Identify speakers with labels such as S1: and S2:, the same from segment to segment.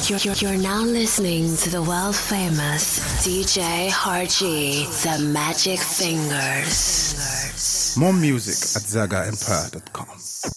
S1: You're now listening to the world famous DJ Harji, The Magic Fingers.
S2: More music at ZagaEmpire.com.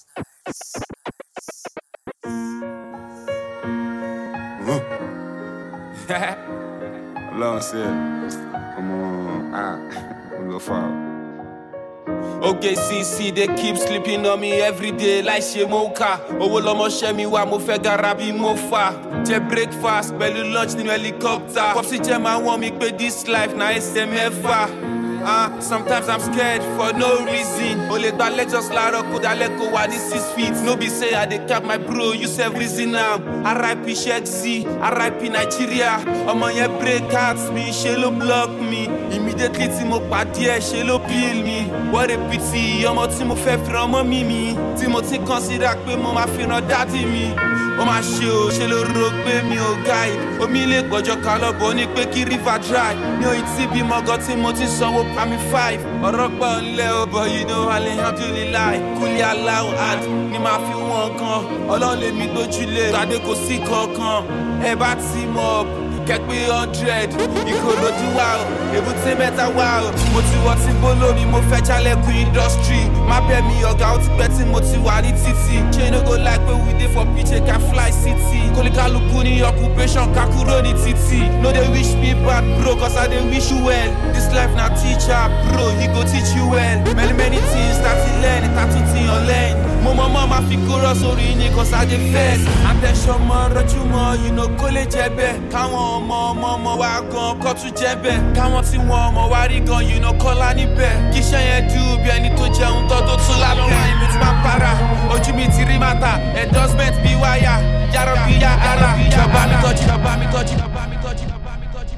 S3: Long said, come on, I'm gonna fall. Okay, CC, they keep sleeping on me every day like Shemoka. Owo lomo shemi wa mo fe garabi mo fa. Je breakfast, belly lunch ni helicopter. Popsi je ma want me pay this life na SMFA. Sometimes I'm scared for no reason. Only that let just ladder could I let go at the 6 feet. No be say I dey cap my bro, you say reason now. R.I.P. Shexy, R.I.P. Nigeria. Omo ye break hearts me, she lo block me. Immediately ti mo pàdé, she lo peel me. What a pity, omo ti mo fẹ́ fi ọmọ mi. Ti mo ti consider pé mo ma fi ran daddy mi. O ma ṣe o, ṣe lo rò pé mi ò guide. Omi lè gbọ́jọ́ ká lọ́bọ̀ ní pé kí river dry. Mi ò tí bí mọ́gọ́ tí mo ti sanwó pa mi 5. Ọ̀rọ̀ pọ̀ ńlẹ̀ o, but you know alhamdulillah. Kúlẹ̀ aláwọ̀ art ni màá fi wọ́n kan. Ọlọ́run lè mi gbójúlé, tàdé kò sí kankan. Ẹ bá ti mọ̀ kẹ́pẹ́ 100. Ìkòròdú wà o, èbúté mẹ́ta wà o. Mo ti wọ́ tí bóló mi, mo fẹ́ jálẹ̀kùn industry. Má bẹ̀ mi ọ̀gá, ó ti pẹ́ tí mo ti wà ní títì. Ṣé no go like pé we dey for PJ can fly city. Kólíkálukú ní occupation kakúrò ní títì. No dey wish me bad bro, cause I dey wish you well. This life na teacher bro, he go teach you well. Many things that he learn, it tattoo thing on learn. Mo mama ma fi kóró sórí ní cause I dey vex. Attention mọ́ rọ́jú mọ́, you know kó lè jẹ bẹ́ẹ̀. Káwọn ọmọ wa gan kọ́ tún jẹ bẹ́ẹ̀. Káwọn tí wọ́n ọmọ wa rí gan, you know kọ́lá níbẹ̀. Kíṣẹ́ yẹn dùn bí ẹni tó jẹun tó tún lálọ́wọ́ ìlú tí máa para. Ojú mi ti rí mata, endorsement bí wáyà. Yàrá bí yá ara, jọba mi tọ́jú, jọba mi tọ́jú, jọba mi tọ́jú, jọba mi tọ́jú.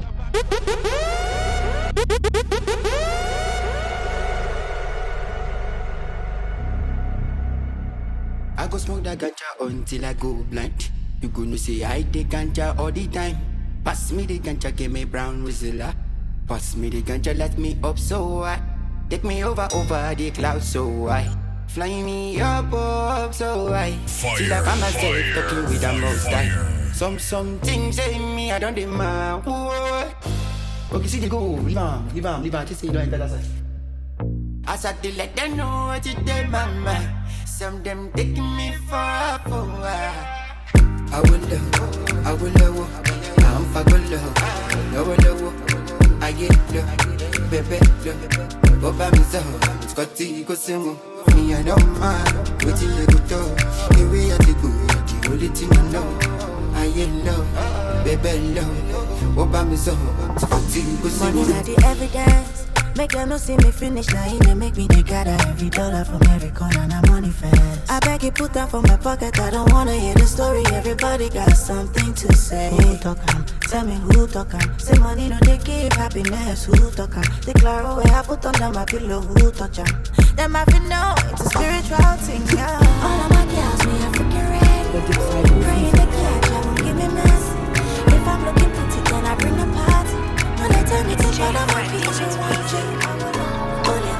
S4: I go smoke that ganja until I go blind. You gonna say I take ganja all the time. Pass me the ganja, give me brown whistler. Pass me the ganja, let me up so high. Take me over the clouds so high. Fly me up so high. Till I find myself talking with the most high. Some things say me, I don't demand. Okay, see the go. Leave on. Just say you don't enter that side. I start to let them know what you did, mama. Some them taking me for a fool. I will love, I'm for good love. Love, I get love, baby love. Go by me so, it's got to go some. Me I don't mind, waiting you go to. The way I go, the only thing I know. I get love, baby love. Go by me so, it's got to go some.
S5: Money's not the evidence. Make them no see me finish, now he may make me they gather every dollar from every corner, now money fast. I beg you put that from my pocket, I don't wanna hear the story, everybody got something to say. Who talk am? Tell me who talk am? Say money no they give happiness, who talk am? Declare where I put under my pillow, who touch am? Them I feel know, it's a spiritual thing, yeah. All of my girls, me African red. Praying they catch, I won't give me mess. If I'm looking pretty, then I bring a party. When they tell me to shut up my peace, it's one thing. Ole.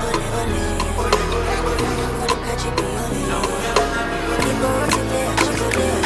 S5: Catch it, be ole. Keep going to there, she go there.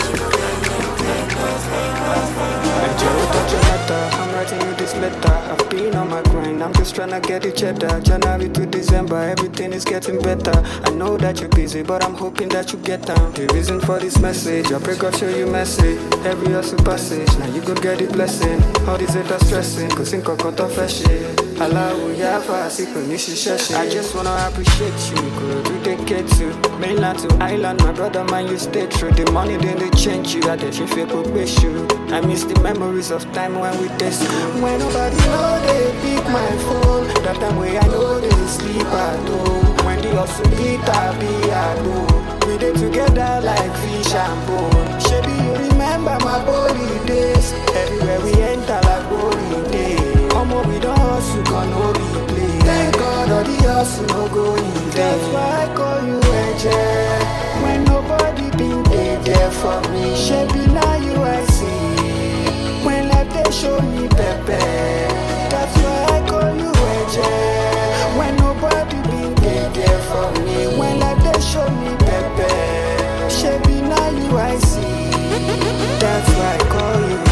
S6: And Joe, touch your letter. I'm writing you this letter. I've been on my grind, I'm just trying to get it cheddar. January to December, everything is getting better. I know that you're busy, but I'm hoping that you get down. The reason for this message, your breakup show you message. Every hustle passage, now you go get the blessing. All these haters stressing, cause in kokoto fresh shit. Allow ya fast, I just wanna appreciate you, good, we dedicate to mainland to island, my brother man, you stay true. The money then they change you, I just feel you. I miss the memories of time when we did school. When nobody know they pick my phone, that time way I know they sleep at home. When the hustle beat, I be at home. We did together like fish and bone. Shabby, you remember my body days. Everywhere we enter like body day. Come on, we don't hustle, can no replay. Thank God all the hustle no go in. That's why I call you angel. When nobody been there for me. Shabby, now you I see. When life they show me pepe. That's why I call you angel. When nobody been there for me. When life they show me pepe. Shabby, now you I see. That's why I call you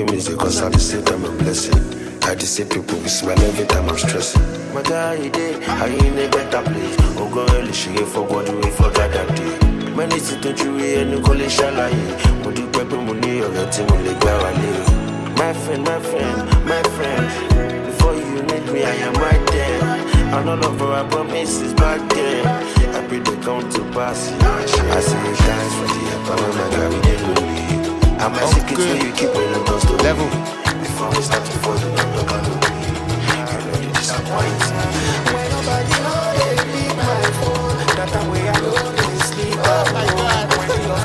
S7: music, cause at the same time I'm blessing. I the same people we smile every time I'm stressing. My guy, I in a better place. Oh, go early, she get for what we forgot that day. Many things don't you hear, no call it shalaye. Would you grab money or let him on the ground? My friend, before you need me, I am right there. And all of our promises back there, I pray they come to pass. I say thanks for the help, I'm not gonna be lonely. I'm a secret where you keep on the dust to level. Before we start to fall, you're not gonna be. You know you disappoint. When nobody knows they leave my phone, that the way I go to sleep. Oh my God, when you're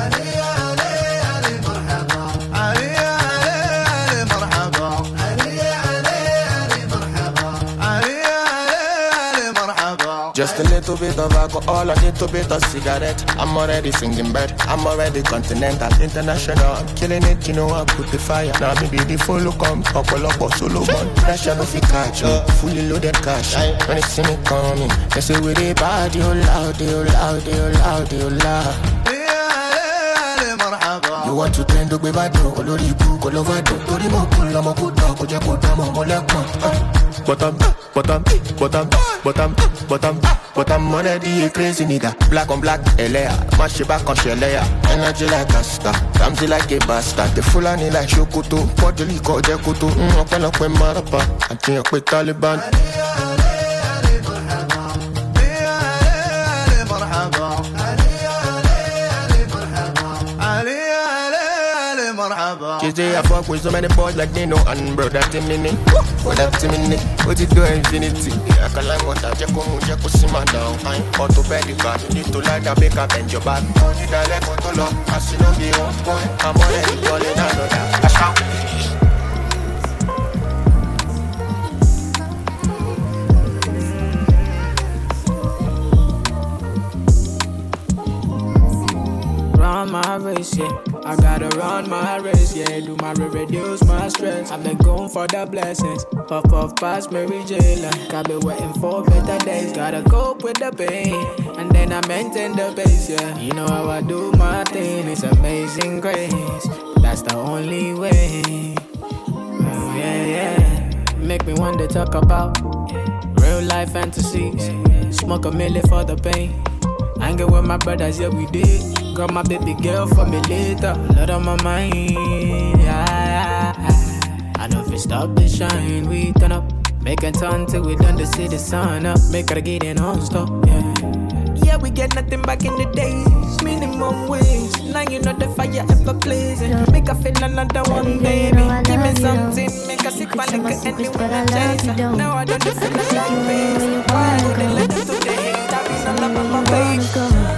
S8: just a little bit of alcohol, a little bit of cigarette. I'm already singing bird, I'm already continental, international. I'm killing it, you know I put the fire. Now me be the full come, couple up solo one. Pressure no fi catch me, fully loaded cash. When they see me coming, they say we the body, oh loud, oh loud, oh loud, oh loud. You want to tend to be bad, olori ibu, kolovado. Tori mo pull, I'm a good dog, oje put them on my leg. But I'm already a crazy nigga. Black on black, LA. Mash it back on Shelea. Energy like a star, Ramsey like a bastard. The Fulani like Shokoto, Podjoli called Jakoto. Open up with Marapa, I think with Taliban. I fuck with so many boys like Nino and brother Timini. Brother Timini, what you do infinity? I can like what I just come see my down. I'm orthopedic, you need to like that big up and your back. Only that I got to love, I see no be on point. I'm already calling out that. I shout.
S9: Run my race, yeah. I gotta run my race, yeah. Do my reduce my stress. I've been going for the blessings. Puff past Mary J. Like I've been waiting for better days. Gotta cope with the pain, and then I maintain the pace, yeah. You know how I do my thing. It's amazing grace. That's the only way. Oh, yeah. Make me want to talk about real life fantasies. Smoke a milli for the pain. Hanging with my brothers, yeah, we did. Got my baby girl for me later. Lot on my mind, yeah. I know if we stop the shine, we turn up. Make a turn till we done to see the sun up. Make her get in on stop, yeah. Yeah, we get nothing back in the days. Minimum wage. Now you know the fire ever blazing. Make her feel another one, baby. Give me something, make her sick my nigga anywhere I chase. Now I don't feel like baby. Why would they let us do the hate? I be all up on my baby.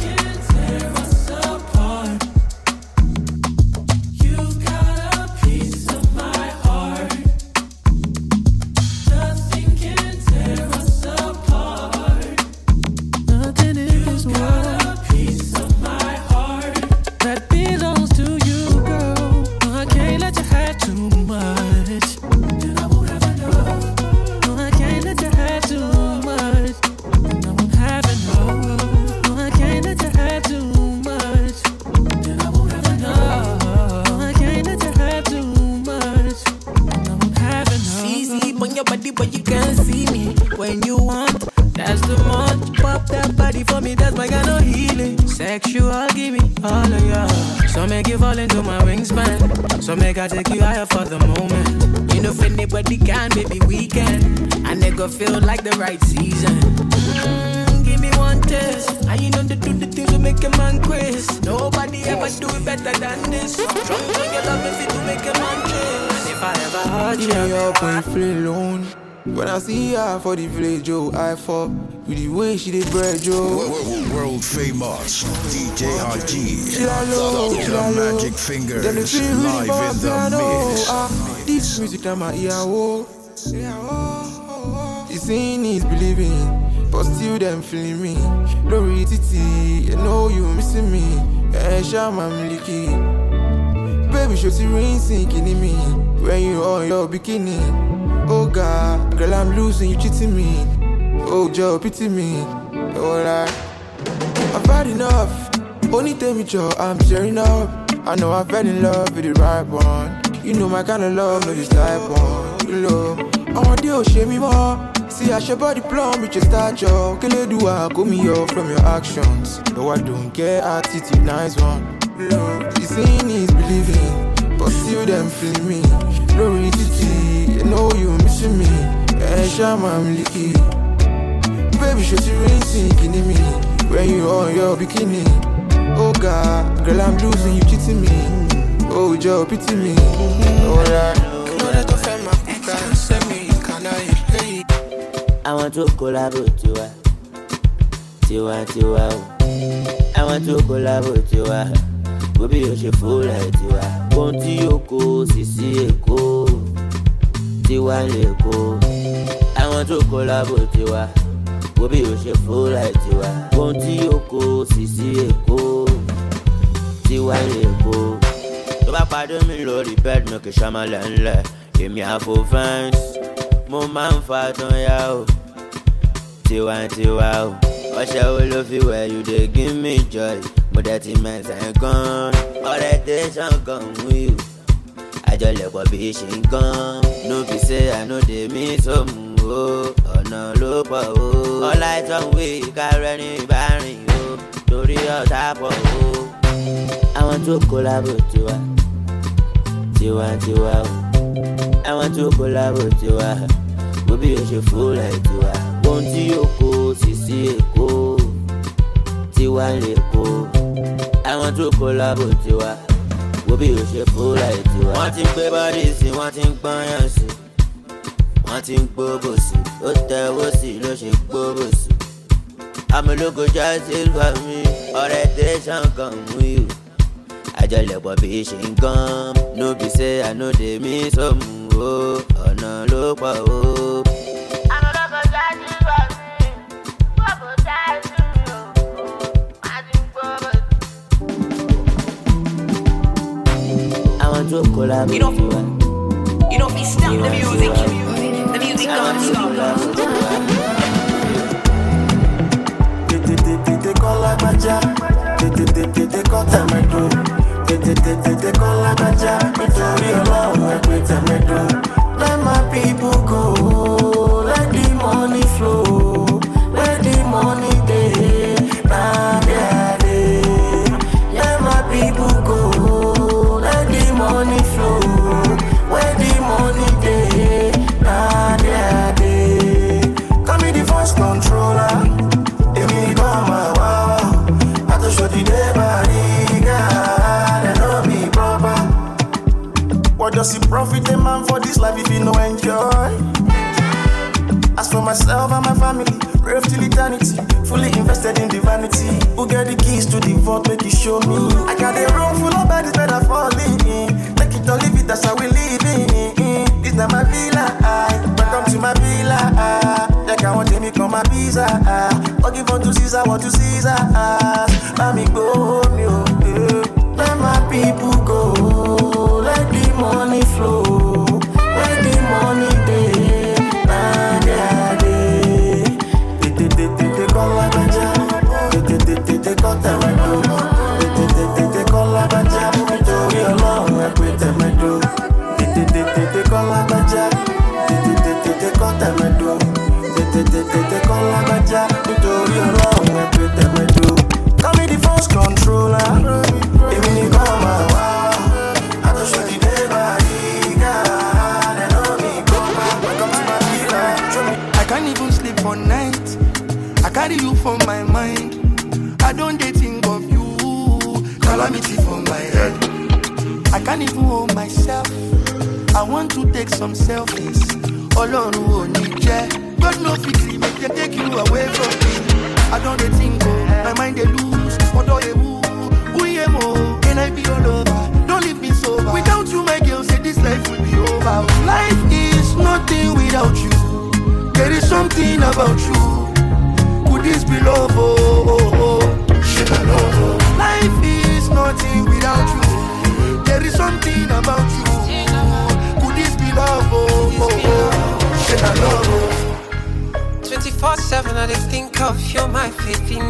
S9: I take you higher for the moment. You know if anybody can, baby, we can. And they go feel like the right season. Give me one test. And you know they do the things to make a man quiz. Nobody ever do it better than this. Strong on your love if it to make a man chill. And if I ever hurt you,
S10: you're up free alone. When I see her for the village, Joe, I fuck with the way she did bread, Joe.
S11: World famous DJ RG. The magic fingers live in the mix.
S10: This music that my ear, oh. You seeing is believing, but still them feeling me. Glory Titi, you know you missing me. And Shama Miliki. Baby, show the rain sinking in me. When you on your bikini. Oh God, girl, I'm losing, you cheating me. Oh Joe, pity me. Alright, I've had enough. Only tell me Joe, I'm tearing up. I know I fell in love with the right one. You know my kind of love, no this type one. You love, I want you to share me more. See, I should body plumb with your stature. Can you do I go me off from your actions? No, I don't care, attitude, nice one. Love, the saying is believing, but still them feeling me. No reality, you know you missing me. And Shama, I'm leaky. Baby, should you really sinking in me when you on your bikini? Oh God, girl, I'm losing, you cheating me. Oh, Joe, pity me. Oh, yeah.
S12: I want to collaborate Tiwa. I want to collaborate Tiwa. Baby, you should fool like Tiwa. Ponti Yoko, Sisi Eko, Tiwa Leko. I want to collaborate Tiwa. Baby, you should fool like Tiwa. Ponti Yoko, Sisi Eko, Tiwa Leko. To ba pardon me, Lord, repent me que Shamalan. Give me a full fence. Mon man fat on ya. Tiwa. I shall love you where you dey give me joy. But that immense ain't gone. All that tension come with you. I just let what be she gone. No be say I know they miss some. Oh no look oh. All lights on we carry any barring you. Story of type of oh. I want to collaborate Tiwa. I want to collaborate Tiwa. Baby, you should fool like Tiwa. Ponti Yoko, Sisi Eko, Tiwa Leko. I want to collaborate Tiwa. Baby, you should fool like Tiwa. One thing body see, one thing banyansi, one thing bobosi. Ota wosi, no she bobosi. I'm a local justice for me. All that tension come with you. I just let what be she gone. No be say I know they miss some. Oh no look oh. I'm a local justice for me. Bobo die to you. I want to collaborate. You know, we stop the music. The music don't stop.
S13: Te cola baja, te corta me do. Te cola baja, nítorí Ọlọ́run ẹgbẹ́ tẹ̀mẹ́ do. Let my people go, let the money flow, let the money dey, nah yeah dey. Let my people go, let the money flow, where the money dey, nah yeah dey. Call me the first controller. What does it profit a man for this life if you no enjoy? As for myself and my family, brave till eternity, fully invested in the vanity. Who get the keys to the vault, make it show me. I got a room full of bodies that are falling in. Take it or leave it, that's how we live in. This not my villa, welcome to my villa. Like I want to make on my pizza. Or give on to Caesar, what to Caesar. Let me go, let my people go. Let the money flow. Let the money dey. Nah, yeah, dey. Te cola baja. Te corta me do. Te cola baja. Nítorí Ọlọ́run ẹgbẹ́ tẹ̀mẹ́ do. Te cola baja. Te corta me do. Te cola baja. Nítorí Ọlọ́run ẹgbẹ́ tẹ̀mẹ́ do. Call me the first controller. Even if I'm a wow. I don't show the day body. God, I know me. Welcome to my villa.
S10: I can't even sleep for night. I carry you for my mind. I don't dare think of you. Calamity for my head. I can't even hold myself. I want to take some selfies. Ọlọ́run ò ní jẹ́. God no fit make them take you away from me. I don't dare think of my mind they lose. What do you who you more? Can I be your lover? Don't leave me sober. Without you, my girl, say this life will be over. Life is nothing without you. There is something about you. Could this be love? Oh. Shit, I love you. Life is nothing without you. There is something about you. Could this be love? Oh. Shit, I love you.
S14: 24/7, I just think of you, my faith in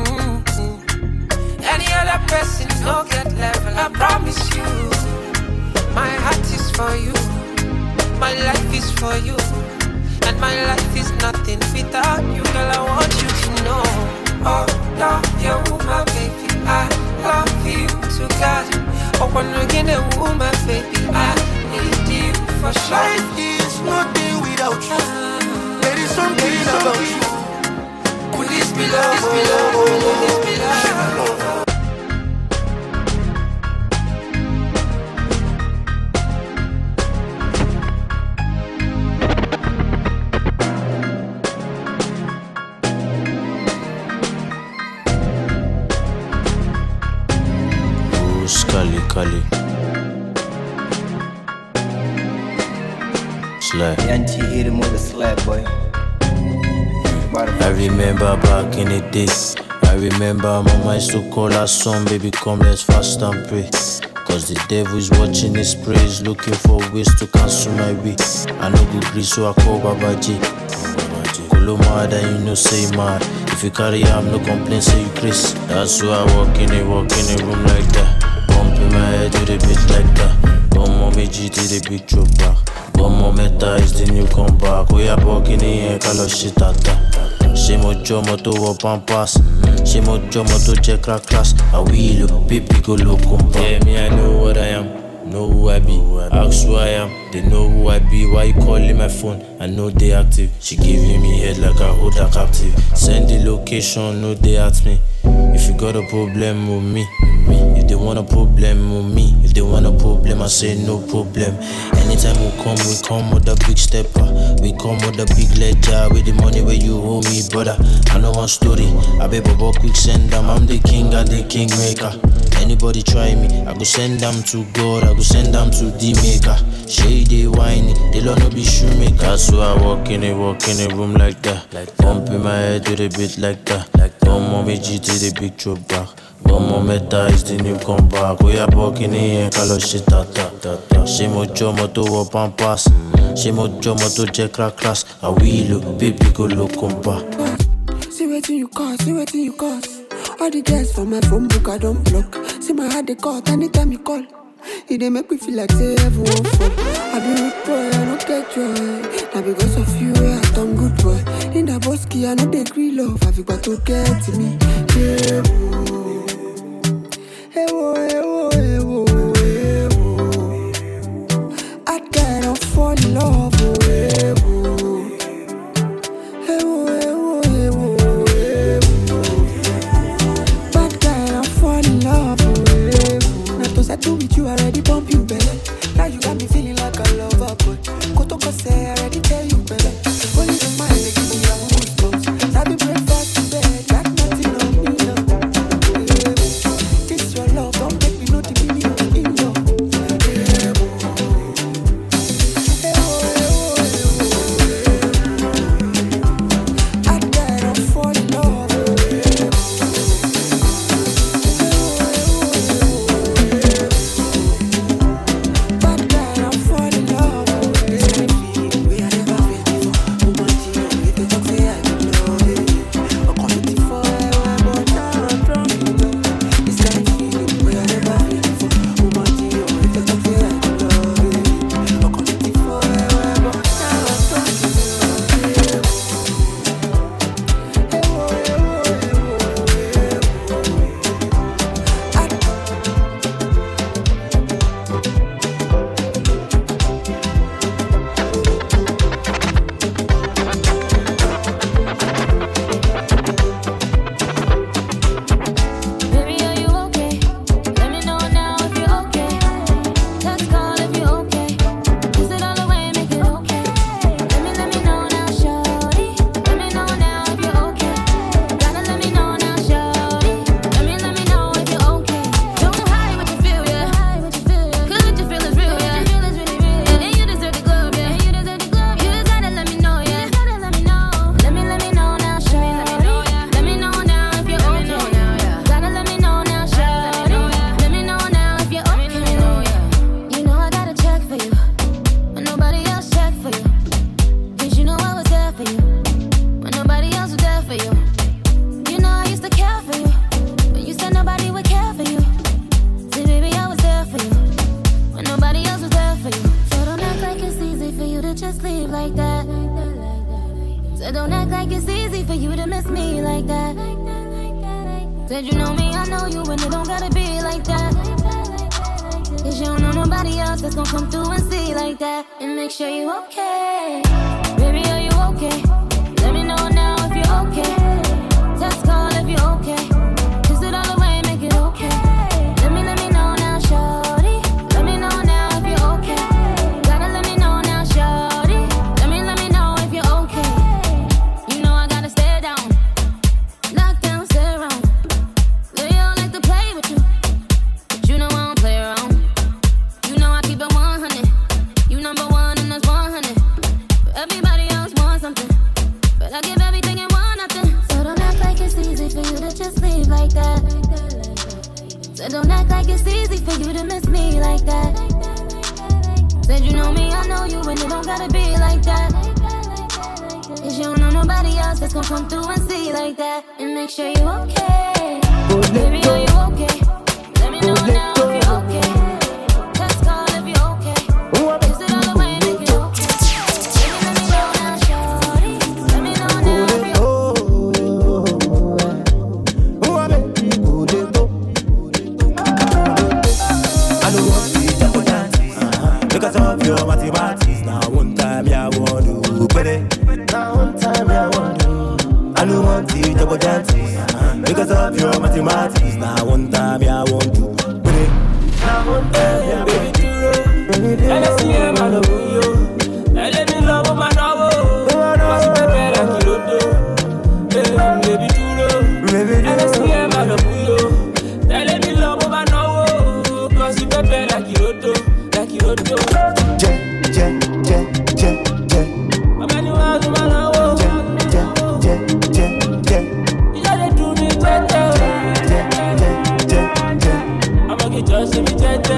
S14: any other person, no get level. I promise you, my heart is for you. My life is for you. And my life is nothing without you. Girl, I want you to know. Oh, love you, my baby. I love you to God. Oh, when you get a woman, baby, I need you for sure.
S15: Life is nothing without you. There is something about you.
S14: Could this be love? Could this be love?
S12: Kali Slap.
S16: Yanchi hit him with a slap, boy.
S12: I remember back in the days. I remember mama used to call her son, baby, come let's fast and pray. Cause the devil is watching his praise, looking for ways to cancel my way. I know good grief, so I call Babaji. Kolo mad and you know say mad. If you carry am, no complain, say you Chris. That's why I walk in a room like that. Pumping my head to the beat like that. One more G to the big drop back. One more meta is the new comeback. We are walking in color shit tata. She mo jomo to wo pampas. She mo jomo to check class. I will baby go look compa. Yeah, me I know what I am. Know who I be, ask who I am. They know who I be, why you calling my phone? I know they active. She giving me head like I hold her captive. Send the location, no they at me. If you got a problem with me. If they want a problem with me. If they want a problem, I say no problem. Anytime we come with a big stepper. We come with a big ledger. With the money where you owe me, brother. I know one story, I be Bobo quick send them. I'm the king, I'm the kingmaker. Anybody try me, I go send them to God, I go send them to the maker. Shady whiny, they don't know be shoemaker. So I walk in a room like that. Pumping my head to the beat like that. One more G to the big drop back. One more meta is the new comeback. We are walking in color shit tata. She mo jomo to wo pampas. She mo jomo to check class. I will baby go look compa.
S17: See what you cause. All the girls from my phone book I don't block. See my heart they cut anytime you call. It they make me feel like say everyone fuck. I be rude boy, I don't get joy. Now because of you, I turn good boy. In the bosky, I know they agree love. Have you got to get to me? Yeah, hey, whoa, hey, whoa, hey, whoa, hey, whoa. I can't fall in love, oh, hey, whoa. Hey, whoa, hey, whoa, hey, whoa, hey, whoa. Bad guy, I fall in love, oh, hey, whoa. Now those I do with you already bump you, baby. Now you got me feeling like a lover, boy. Kotoko say I already tell you, baby. When you smile, they give me a goosebumps. Sabi breakfast in bed, got nothing on me, no.
S18: to just leave like that. So don't act like it's easy for you to miss me like that. Said you know me, I know you, and it don't gotta be like that. Cause you don't know nobody else that's gonna come through and see like that. And make sure you okay. Baby, are you okay? Let me know now if you're okay. Text call if you're okay. Kiss it all away, make it okay. Let me know now, shorty. Let me know now if you're okay. Gotta let me know now, shorty. Let me know if you're okay. You know I gotta stay down. Lock down, stay around. They all like to play with you, but you know I don't play around. You know I keep it 100. You number one and that's 100. Everybody else wants something, but I give everything and want nothing. So don't act like it's easy for you to just leave like that. So don't act like it's easy for you to miss me like that. Said you know me, I know you, and it don't gotta be like that. Cause you don't know nobody else that's gonna come through and see like that. And make sure you okay. Baby, are you okay? Let me know now if you're okay. Text call if you're okay. Kiss it all away, make it okay. Let me know now, shorty. Let me know now if you're
S19: I don't want to be double dances because of your mathematics. Now one time, yeah, I want to put it. Now one time, yeah, I want to. I don't want to double dances because of your mathematics. Now one time, yeah, I want to put it. Now one time, yeah, baby, do it. And I see him, I love you. And let me love my novel. What's the better like you do? Baby, do it. And I see him, I love you. And let me love my novel. Cause you better like you do. Like you do. I'm anyone to my novel. You gotta do me, I'ma get just in me,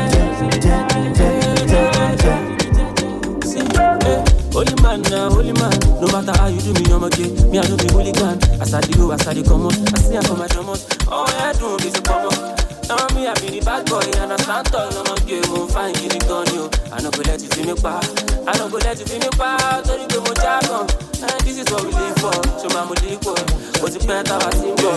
S19: holy man now, holy man. No matter how you do me, I'm okay. Me, I don't be hooligan. As I do, as I come on. I see I for my drummers. Oh, yeah, do me to come on. Now me, I be the bad boy. And I stand tall, I'm a game. I'm fine, you the gun, yo. I don't go let you feel me pa. I don't go let you feel me pa. Don't you go more jargon. And this is what we live for. So I'm a live for. What's the better I see me?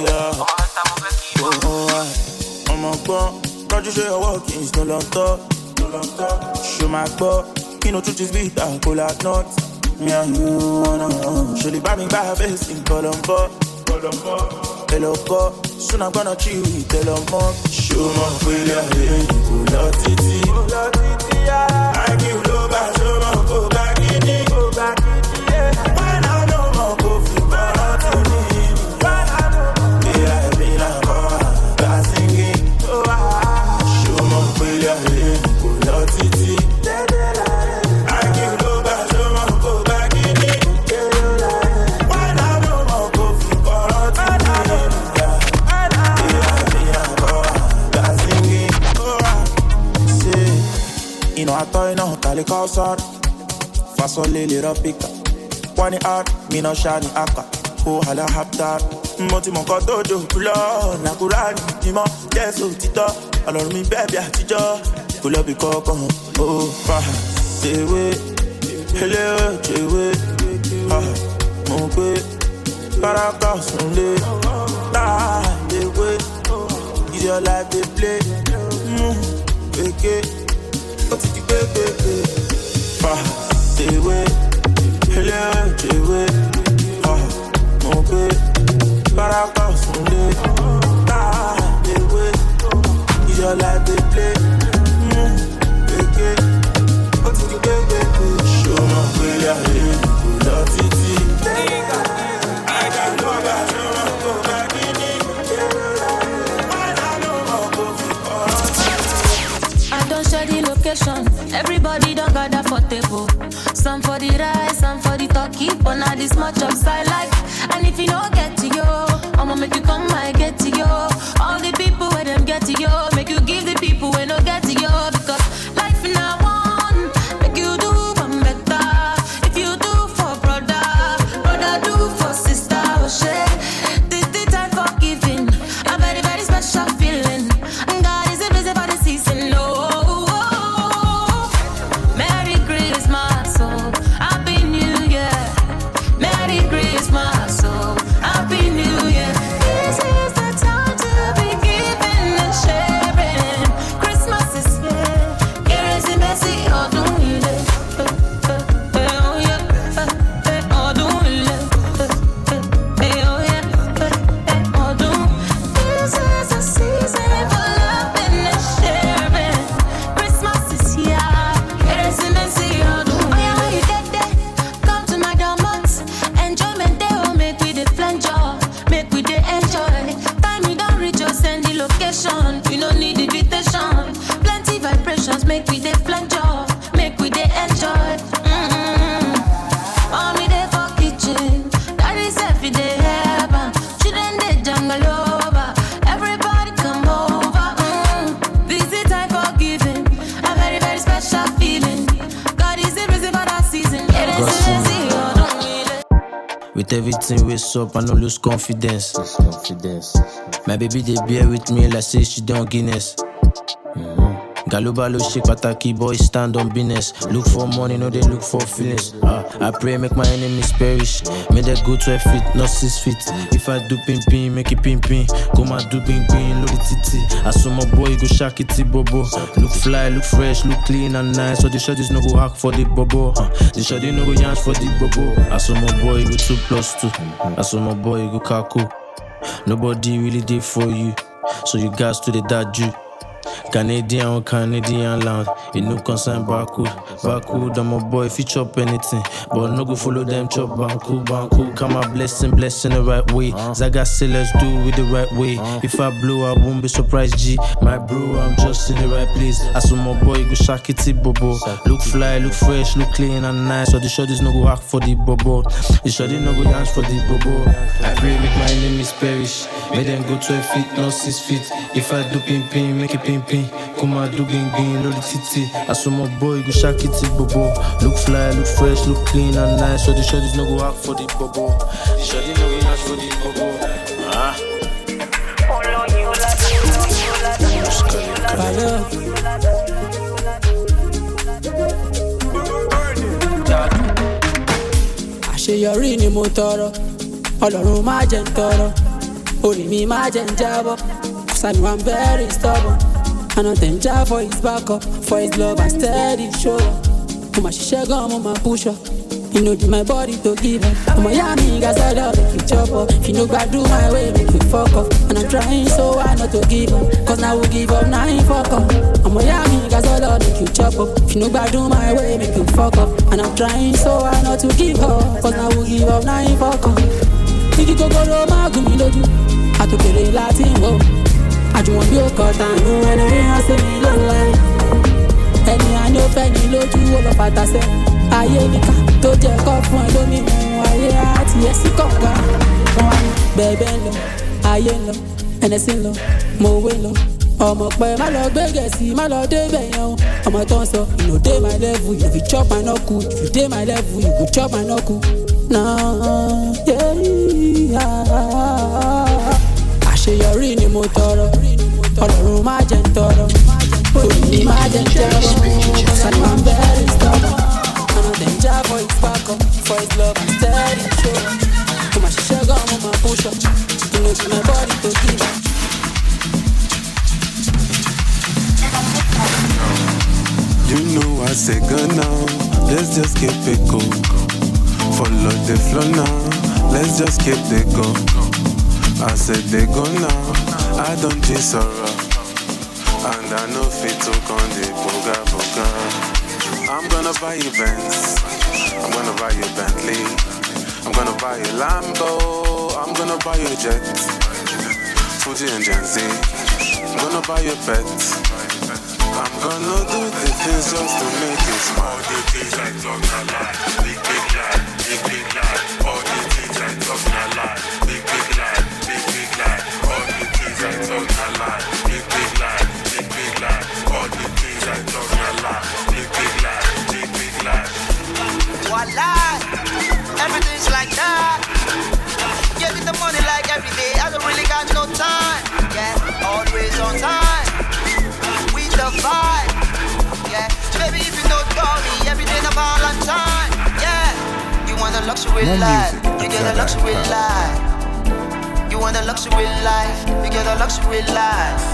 S19: I'm a bum. Can't you show your walking? It's no long talk. Show my butt. You know truth is bitter, pull out nuts. Me and you, surely buy me by face in Colombo. Hello, God. Soon I'm gonna chill with Elon Musk. Show my failure, pull out titi. I give love back, show my go back in it. When I know my go feel better to me. Yeah, I mean I'm God singing. Show my failure, pull out titi. You know I thought you know Kali Kausar Fasole little picker Wani art, me no shani aka Oh hala haptar Moti mon koto do pulo Nakurani, dimo, yeso tito Alors mi baby atijo Pulo bi koko Oh, faha Sewe Hele, chewe Haha, mon kwe Paraka sunde Ta, dewe Is your life they play Beke What's it, baby? Stay away, hello, stay away. Mon baby, Baraka Sunday. Stay away, is your life they play? What's it, baby? Show my way, I love it. I got no back, show my go back in it.
S18: I don't share the location. Everybody don't gather for table. Some for the rice, some for the turkey. But not this much upside like. And if you don't get to yo, I'ma make you come and get to yo. All the people where them get to yo, make you give the people where no get to yo. Because life in a one, make you do one better. If you do for brother, brother do for sister. Oh shit, this the time for giving. A very, very special feeling. And God is a busy for the season. No. Merry Christmas, oh. I
S20: With everything we up, I no lose confidence. My baby they bear with me like say she don't Guinness. Galuba lo shake pataki, boy stand on business. Look for money, no they look for feelings. I pray make my enemies perish. May they go 12 feet, not 6 feet. If I do ping ping, make it ping ping. Come and do bing bing, load it titi. I saw my boy go shakity bobo. Look fly, look fresh, look clean and nice. So the shorties no go hack for the bobo. The shorty no go yansh for the bobo. I saw my boy go 2+2. I saw my boy go kaku. Nobody really did for you, so you guys to the dad you. Canadian land, it no concern Baku, I'm a boy if you chop anything, but no go follow them chop Banku, come a blessing the right way. Zaga say let's do it the right way. If I blow, I won't be surprised, G. My bro, I'm just in the right place. I saw my boy go shakity bobo. Look fly, look fresh, look clean and nice. So the shorties no go hack for the bobo. The shorty no go dance for the bobo. I pray make my enemies perish. Make them go 12 feet, not 6 feet. If I do ping ping, make it ping ping. Come and do bing bing, load the titi. I saw my boy go shakity bobo. Look fly, look fresh, look clean and nice. So the shorties no go hack for the bobo. The shorty no go dance for the bobo.
S9: Àṣeyọrí ni mo tọrọ, Ọlọ́run má jẹ́ n tọrọ, orí mi má jẹ́ n jábọ́, 'cause I know I'm very stubborn. I know them job for his back up, for his love and steady show up. Mama ṣiṣẹ́ gan, mama push up. You know my body to give up. Ọmọ ya mi gas all up, make you chop up. If you no gbadu my way, make you fuck off. And I'm trying so hard not to give up, 'cause now we give up, now you fuck up. Ọmọ ya mi gas all up, make you chop up. If you no gbadu my way, make you fuck up. And I'm trying so hard not to give up, 'cause now we give up, now you fuck up. Igi kòkòrò má gún mi lójú, àtòkèrè láti wò. Àjùwọ̀n bí ó kọ̀ tànú ẹni rí hàn sí mi lọ́la. Ẹni àní ó fẹ́ ní lójú ó lọ fàtàsẹ́. Ayé níkà tó jẹ́ kọ́ fún ẹ lómi mu. Ayé àti ẹ̀sìn kọ̀ọ̀kan. Wọ́n wá ní bẹ̀ẹ̀bẹ̀ ń lọ, ayé ń lọ, ẹnẹsìn ń lọ, mòwe ń lọ. Ọmọ pẹ́ má lọ gbé gẹ̀ẹ́sì, má lọ dé bẹ̀yẹn o. Ọmọ tó ń sọ, you no dey my level, if you chop my knuckle. If you dey my level, you go chop my knuckle. Nah, yeah. Àṣeyọrí ni mo tọrọ, Ọlọ́run má jẹ́ n tọrọ, orí mi má jẹ́ n jábọ́, 'cause I know I'm very stubborn. I know them job for his back up, for his love and steady show up. Mama ṣiṣẹ́ gan, mama push up. You know my body to give up.
S21: You know I say go now, let's just keep it cool. Follow the flow now, let's just keep it go. I said they go now, I don't be sorrow. And I know fit to come the boga. I'm gonna buy you Benz, I'm gonna buy you Bentley, I'm gonna buy you Lambo, I'm gonna buy you jet, Fuji and Gen Z, I'm gonna buy you pet. I'm gonna do the things just to make you smile. All the things I talk a lie, big lie, big lie. All the things I talk a lie, big lie, big lie. All the things I talk a lie, big lie, big lie. All the things I talk a lie, big lie, big lie.
S22: Voila, everything's like that. Give me the money like every day. I don't really got no time. Yeah, always on time. The vibe, yeah. Baby, if you don't call me, everything about on time, yeah. You want a luxury life, you get a luxury life. You want a luxury life, you get a luxury life.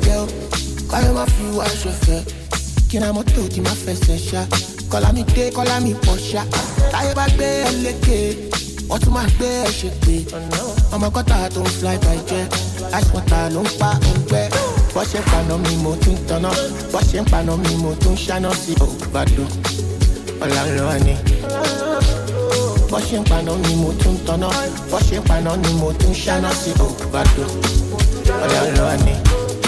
S8: kẹ̀kẹ́. Kọ́lé máa fi wá ṣọ̀fẹ́. Kí ni mọ́tò tí máa fẹsẹ̀ ṣá? Kọ́lá mi dé, kọ́lá mi pọ̀ ṣá. Táyé bá gbé ẹ lékè, wọ́n tún máa gbé ẹ ṣe pé. Ọmọ kọ́tà tó ń fly by jet. Ice water ló ń pa òǹgbẹ́. Bọ́ ṣe ń paná mi mo tún tanná. Bọ́ ṣe ń paná mi mo tún ṣáná sí òbàdàn. Ọ̀la ń lọ ni. Bọ́ ṣe ń paná mi mo tún tanná. Bọ́ ṣe ń paná mi mo tún ṣáná sí òbàdàn. Ọ̀la ń lọ ni.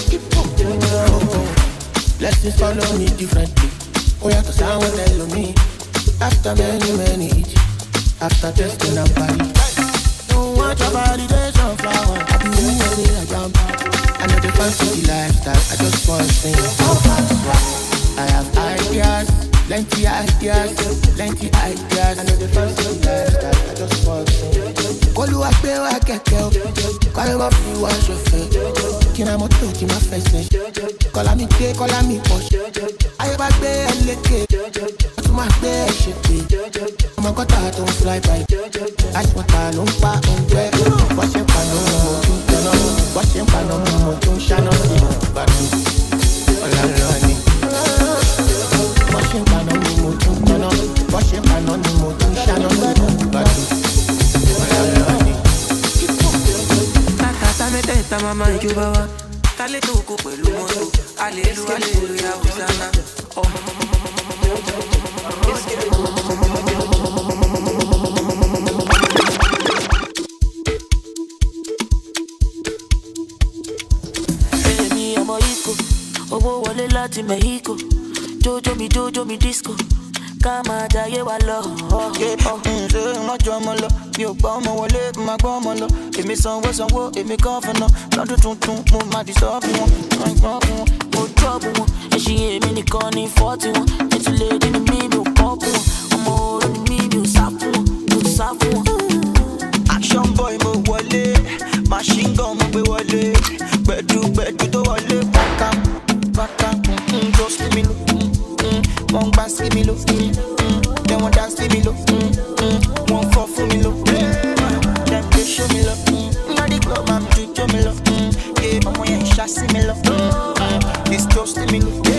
S8: Blessings follow me differently. Oh yeah, cause I won't tell me. After many each. After testing and party. Don't want your validation flower. I be ready, I jump out. I know the fancy the lifestyle. I just want to sing. I have ideas, plenty ideas. I know the fancy the lifestyle. I just want to sing. Kolu akpe wa kẹ̀kẹ́. Kọ́lé ma fi wá ṣọ̀fẹ́. Kí ni mọ́tò tí ma fẹsẹ̀. Kọ́lá mi dé, kọ́lá mi pọ̀ ṣe. Ayé bá gbé ẹ lékè. Wọ́n tún máa gbé ẹ ṣe pé. Ọmọ kọ́tà tó ń fly by. Ice water ló ń pa òǹgbẹ́. Bọ́ ṣe ń paná mi mo tún tẹ̀nà. Bọ́ ṣe ń paná mi mo tún ṣáná sí ìbàdàn. Ọ̀la ń lọ ni. Bọ́ ṣe ń paná mi mo tún tẹ̀nà. Bọ́ ṣe ń paná mi mo tún ṣáná sí ìbàdàn. Ọ̀la ń lọ ni.
S1: Tata mẹ́tẹ̀ẹ̀ta máa máa ń jó bá wa. Kálé tó kó pẹ̀lú mọ́tò. Aleluya, Hosanna.
S2: Èmi ọmọ Ikọ̀, owó wọlé láti Mexico. Jojo mi disco. Ká máa jayé wa lọ.
S1: Ṣé mọ́jọ́ ọmọ lọ? Mi ò gbọ́ ọmọ wọlé, máa gbọ́ ọmọ lọ. Èmi sanwó, èmi kọ́ fún náà. Lọ́dún tuntun, mo máa dì sọ́ọ̀bù wọn.
S2: Mo trọ́bù wọn, ẹṣin èmi nìkan ní 40 wọn. Ètò lè dín ní mi ò kọ́ fún wọn. Ọmọ oró ni mi ò sá fún wọn. Mo sá fún wọn.
S1: Action boy mo wọlé, machine gun mo gbé wọlé. Gbẹ̀du tó wọlé, bákà, just leave me look. Wọ́n gbá sí mi ló, then wọ́n dá sí mi ló, wọ́n fọ́ fún mi ló. Dem dey show mi lọ, lọ́dí club máa mi jó mi lọ. Ọmọ yẹn ṣá sí mi lọ, this just leave me look.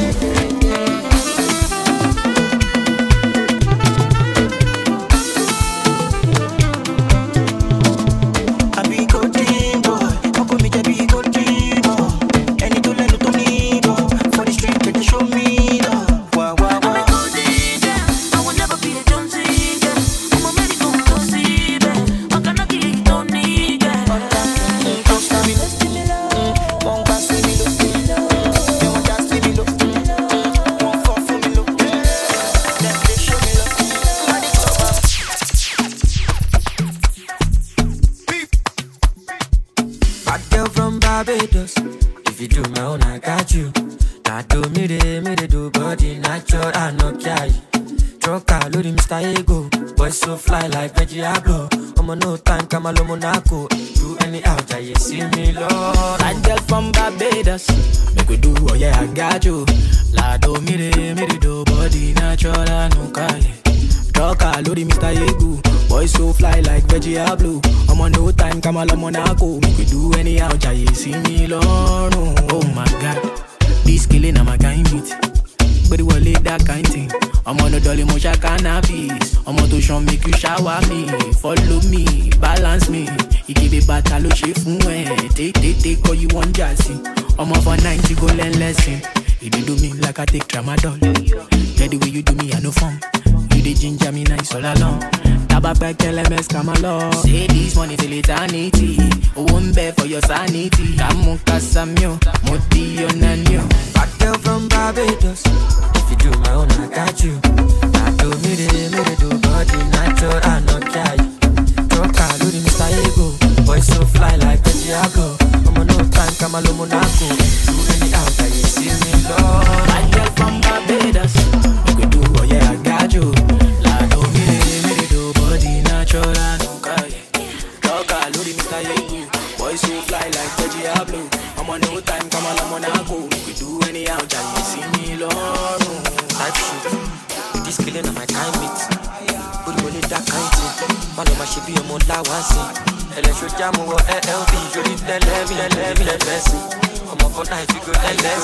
S1: Barbados. If you do my own, I got you. Now do me de do body natural, I no care. Troca, loading Mr. Ego. Boy so fly like Veggie Ablo. I'm on no time, come along Monaco. Do any out, you see me, Lord.
S9: I just from Barbados. Make we do, oh yeah, I got you. La do me de do body natural, I no care. Troca, loading Mr. Ego. Boy so fly like Veggie Ablo. I'm on no time, come along Monaco. Make we do any out, you see me, Lord. Oh my God, this killing I'm a kind meat. But it will lead that kind thing. I'm on the dolly motion cannabis. I'm on to show make you shower me. Follow me, balance me. You give a battle shape from where. Take all you want jazzy. I'm off for 90 go learn lesson. You do me like I take tramadol. Get the way you do me, I no fun. You the ginger me nice all along. Tabak LMS come along. Say this money till eternity. Won't bear for your sanity. Come on, Casamio, Moti on Nanyo.
S1: Bad girl from Barbados. If you do my own, I got you. I do me de do body natural, I no care. Troca, loading Mr. Ego. Boy so fly like a Diablo. I'm on no time, come along Monaco. Do any out, I see me, Lord.
S9: Bad girl from Barbados. You could do, oh yeah, I got you. La do me de do body natural, I no care. Troca, loading Mr. Ego. Boy so fly like a Diablo. I'm on no time, come along Monaco. You could do any out, I see me, Lord.
S1: Life shoot. This killing on my kind meat. Put money that kind thing. Maloma should be a more lawansi. Electro jam or LB. Jolly tell me, let me. I'm a
S3: for night, we go less.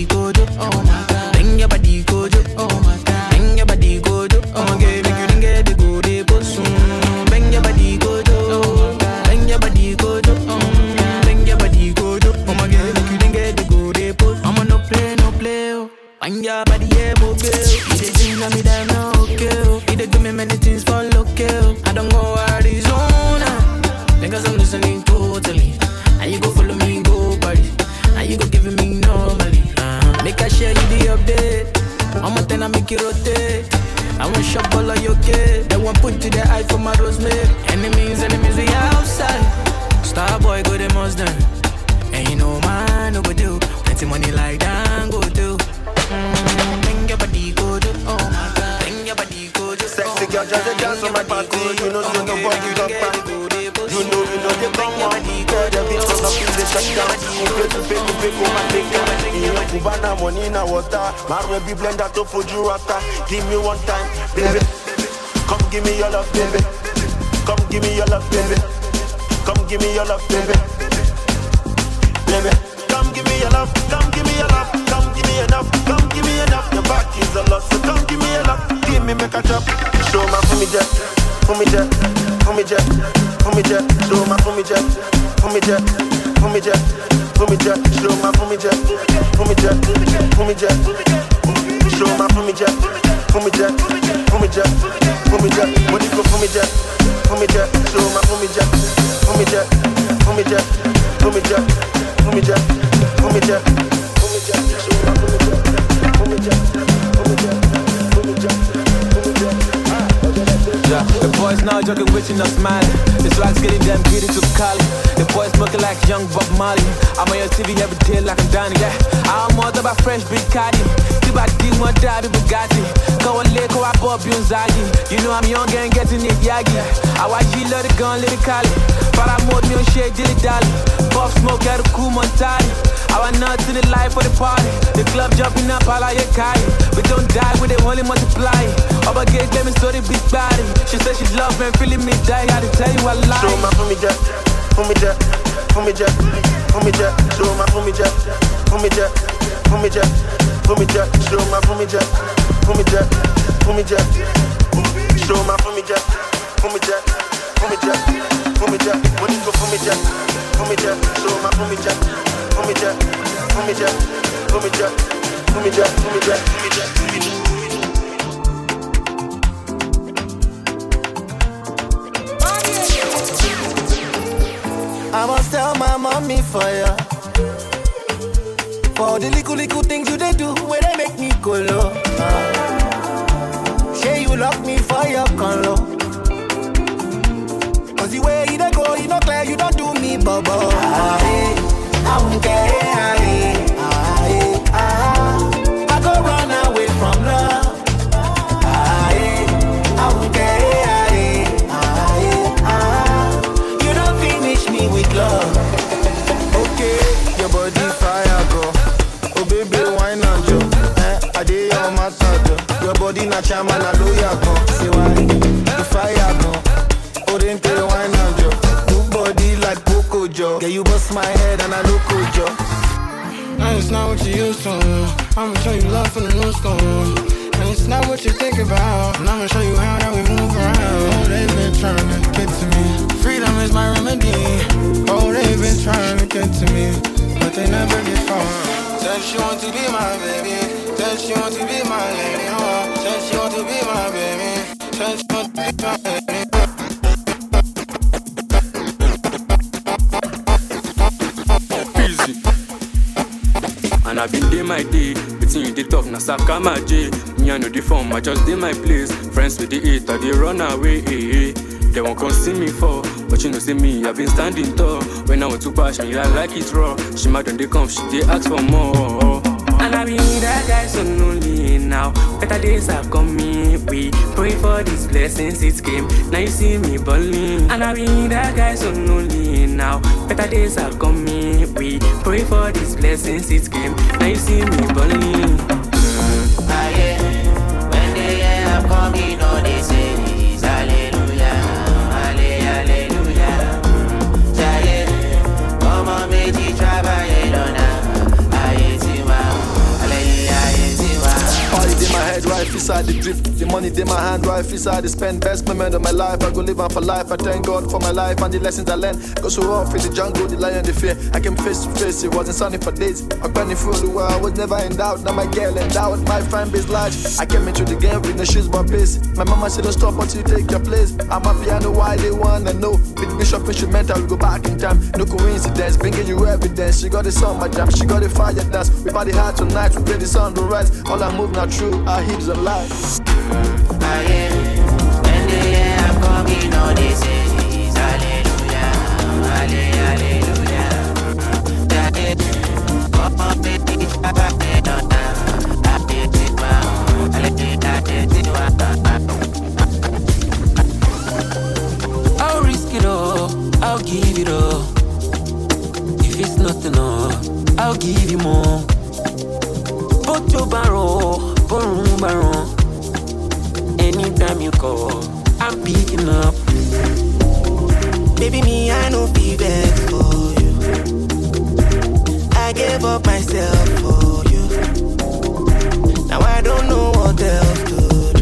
S9: go do, oh my God. Bang your body go do, oh my God. Bang your body go do, oh my God. Make you didn't get the go de post. Bang your body go do, oh my God. Bang your body go do, bang your body go do, oh my God. Make you didn't get the go de post. I'ma no play, oh. Bang your body, yeah, mobile. You the things that me that no okay. You the do me many things for local. I don't go Arizona, because I'm listening totally. And you go follow me, go party. And you go giving me normally. Make I share you the update. I'm a 10, I make it rotate. I want shop all of your kid. That one put to the eye for my rosemary. Enemies, we outside. Star boy, go the most done. And you know man, no go do. Plenty money like that, go do. Bang your body, go do. Oh my God. Bang your body, go do.
S7: Sexy girl, just a dance on my party. You know, so the body up back. You know, they come on. The beat from the field, they shut down. You pay, oh my nigga. You know, Cubana money in a water. Marwe be blender to Fuji rata. Give me one time, baby. Come give me your love, baby. Come give me your love, baby. Come give me your love, baby. Baby, come give me your love. Come give me your love. Come give me enough. Come give me enough. Your back is a lot, so come give me your love. Give me make a drop. Show my for me jet. For me jet. For me jet. For me jet. Show my for me jet. For me jet. For me jet. For me jet. Show my for me jet. For me jet. For me jet. Show my for me jet. For me jet. For me jet. For me jet. What you go for me jet? For me jet. Show my for me jet. For me jet. For me jet. For me jet. For me jet. For me jet. For me jet. Show my for me jet. For me jet. For me jet. For me jet. For me jet.
S3: Yeah, the boys now jogging, wishing us smiling. The swag's getting them giddy to Cali. The boys smoking like young Bob Marley. I'm on your TV every day like I'm Danny, yeah. I'm all about fresh big caddy. Tiba di one die Bugatti. Go and lick or I bought Bunzagi. You know I'm young and getting it yagi. I watch you love the gun, little Cali. But I more me on shade, dilly dally. Pop smoke at a cool Montari. I want nothing in life for the party. The club jumping up, all like a kite. We don't die, we they only multiply. Over gate, let me so the big body. She said she love me, feeling me die. I had to tell you I lie.
S7: Show my for me jet, for me jet, for me jet, for me jet. Show my for me jet, for me jet, for me jet, for me jet. Show my for me jet, for me jet, for me jet. Show my for me jet, for me jet, for me jet, for me jet. When you go for me jet, for me jet. Show my for me jet, for me jet, for me jet, for me jet, for me jet, for me jet, for me jet, for me jet.
S15: I must tell my mommy for ya. For the little things you they do, where they make me go low. Say you lock me for your color. Cause the way you they go, you not clear, you don't do me bubble. I won't care. I go run away from love. I won't care. With love.
S10: Okay, your body fire go. Oh baby, wine and jo. I did your matter. Your body na chama na loya go. Say why? The fire go. Oh then tell wine and jo. Good body like Coco Jo. Yeah, you bust my head and I look Jo.
S9: And it's not what you used to. I'ma show you love from the new school. And it's not what you think about. And I'ma show you how that we move around. Oh, they've been trying to get to me. Freedom is my remedy. Oh, they've been trying to get to me, but they never get far. Said she want to be my baby. Said she want to be my lady. Oh, said she want to be my baby. Said she want to be my lady.
S4: And I been day my day, between the talk, na saka my J. Me I know the form, I just day my place. Friends with the eight, I they run away. They won't come see me for, but you know see me, I've been standing tall. When I want to bash and I like it raw. She mad when they come, she they ask for more. And I be that guy so lonely now. Better days are coming, we pray for these blessings, it came. Now you see me balling. And I be that guy so lonely now. Better days are coming, we pray for these blessings, it came. Now you see me balling.
S12: When they are coming, all they say is hallelujah, hallelujah. Jaye, come on, baby, travail on.
S5: head, right inside the drift. The money in my hand, right inside the spend. Best moment of my life, I go live on for life. I thank God for my life and the lessons I learned. Go so off in the jungle, the lion, the fear. I came face to face, it wasn't sunny for days. I'm burning through the world, I was never in doubt. Now my girl endowed, my fan base large. I came into the game with no shoes but pace. My mama said don't stop until you take your place. I'm happy, I know why they wanna know. With Bishop instrumental, we go back in time. No coincidence, bringing you evidence. She got the sun, my jam, she got the fire dance. We party hard tonight, we play the sun, the rise. All I move not true, our hips are live.
S12: When the year I'm coming, all they say is hallelujah, hallelujah.
S6: I'll risk it all, I'll give it all. If it's nothing all, I'll give you more. Put your barrel, barrel. Anytime you call, I'm picking up.
S15: Baby, me, I know be bad for you. I gave up myself for you. Now I don't know what else to do.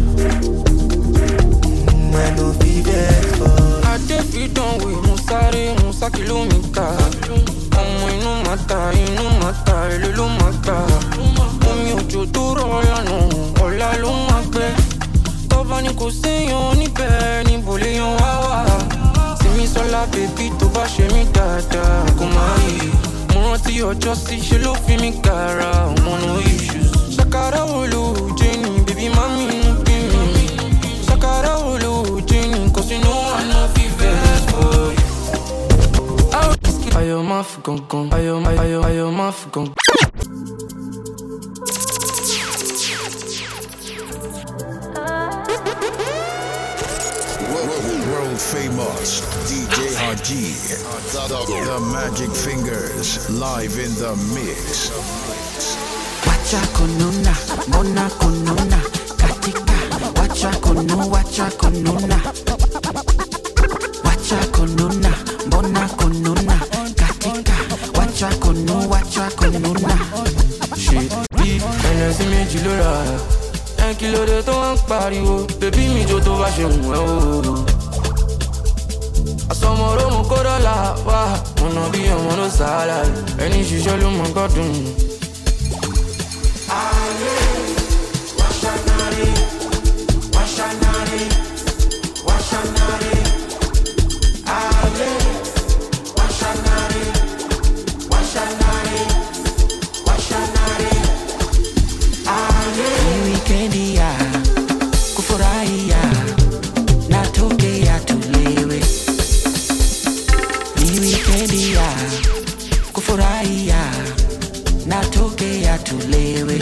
S15: I know be bad for you.
S6: I definitely don't wait, Musa kilometer. Inú mata, ìlú mata. Omi òjò tó rọ̀ lánàá, ọ̀la ló máa gbẹ. Tọ́ba ni kò séyàn níbẹ̀, níbo léyàn wá wà. Sinmi sọ́lá bèbí tó bá ṣe mí dáadáa, kò máa yí. Mo rántí ọjọ́ sí, ṣe ló fi mí gara, ọmọ no issues. Ṣàkàrà wo ló jẹ́ ni, bèbí má mi nù bí mi. Ṣàkàrà wo ló jẹ́ ni, cause you know I know fi best for you. Ayo maf gongon, ayo maf gongon.
S11: World famous DJ Haji, the Magic Fingers, live in the mix.
S15: Wacha konuna, mona konuna, katika. Wacha konuna. Wacha konuna, mona konuna, katika. Wacha konuna.
S6: Shit, ẹlẹ́sìn méjì ló ra ẹ̀. Kí ló dé tó ń pariwo? Bébí mi jó tó bá ṣe wù ẹ́ o. Àsọmọ̀rọ̀ mo kó dọ́là wá. Mo nà bí ọmọ ló sàálà. Ẹni ṣiṣẹ́ ló mọ̀ gbọ́dùn.
S15: Ayé, washanari. Ayé, washanari. Ayé, weekendi ya, kufurahia, natoke ya tulewe. Ni weekendi ya, kufurahia, natoke ya tulewe.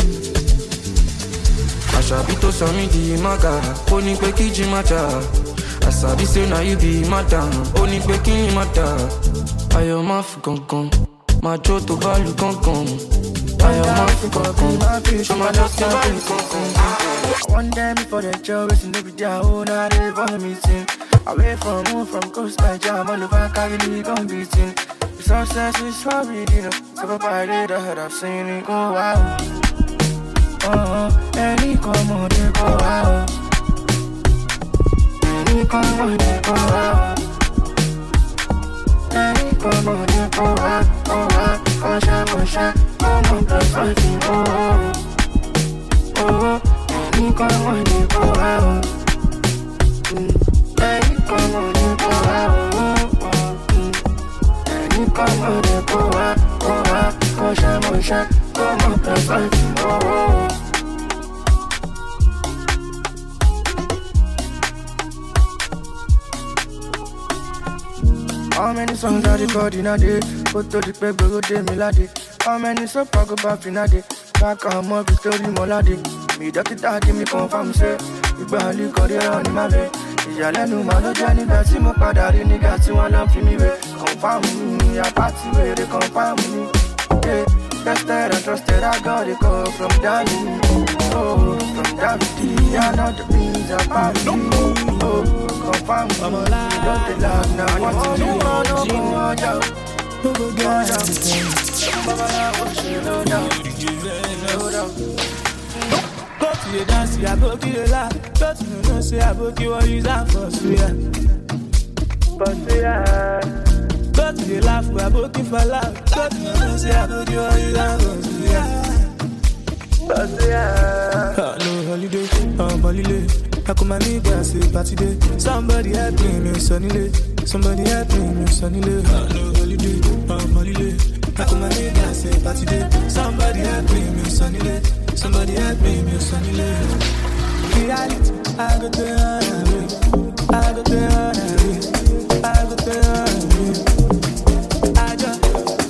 S6: Àṣàbí tó sọ mí di mága, ó ní pé kí jí má jà. Àṣàbí say na you be madam, ó ní pé kí ni má dà. Ayọ̀ má fi gangan, máa jó tó bá lu gangan. Ayọ̀ má fi gangan, ṣó máa lọ sí bá lu gangan.
S9: I want them before they show us and they be their own, now they for me sing. Away from home, from coast by jam, all over carry me gon' beating. The success is for me, you know. So if I did, I heard I've seen it go out. Any come on, they go out. Any come on, they go out. Any come on, they go out. Come on, plus fighting, any come on, they go out. Any come on, they go out. Any come on, they go out. Come on, plus fighting, How many songs are recorded in a day? Put to the paper, go day, me lady. How many songs I go back in a day? Back on my story, molady. Me dirty daddy, me confirm say. You barely got it on in my way. Ìyàlẹ́nu mà ló jẹ́ nígbà tí mo padà rí nígbà tí wọ́n lọ fi mí wé. Confirm me, apáti wèrè confirm me. Yeah, tested and trusted, I got it call from Danny. Oh, from Davide, I know the beans are party. Oh, confirm me, don't they love now? What to do? to the dance, I go kill the laugh. Don't you know, say I go kill what you use for Suya. For Suya. Don't you laugh, I go kill for laugh. Don't you know, say I go kill what you use for Suya. For Suya. No holiday, holiday. I come and need gas, party day. Somebody help me, sunny day. Somebody help me, sunny day. No holiday, holiday. I come and need gas, party day. Somebody help me, sunny day. Somebody help me, sunny day. Reality, I got the run, I got the run, I got the run. I just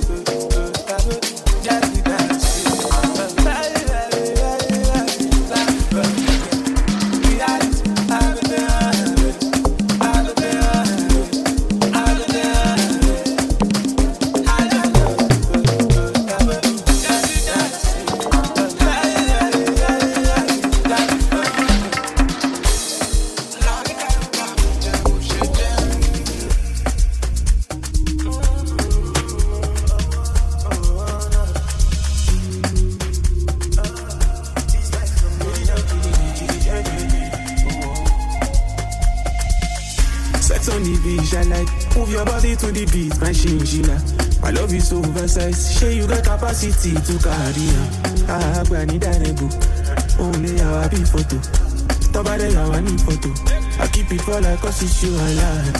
S13: move your body to the beat, my chinchilla. My love is so oversized. Sure you got capacity to carry on. I need a rebel. Only our big photo. Nobody our new photo. I keep it for like cause it's you alive.